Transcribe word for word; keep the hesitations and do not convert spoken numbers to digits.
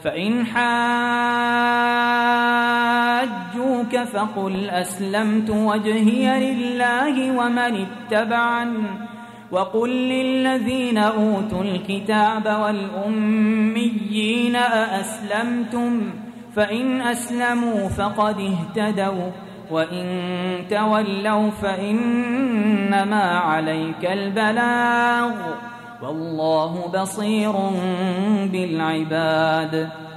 فإن حاجوك فقل أسلمت وجهي لله ومن اتبعني وقل للذين أوتوا الكتاب والأميين أأسلمتم فإن أسلموا فقد اهتدوا وإن تولوا فإنما عليك البلاغ والله بصير بالعباد.